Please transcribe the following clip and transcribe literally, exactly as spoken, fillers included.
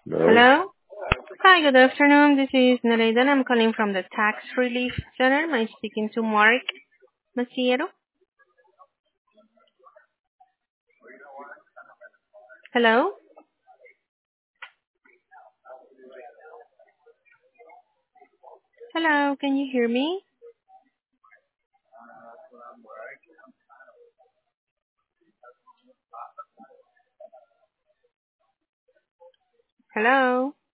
No. Hello? Hi, good afternoon. This is Nareda. I'm calling from the Tax Relief Center. Am I speaking to Mark Maciero? Hello? Hello, can you hear me? Hello?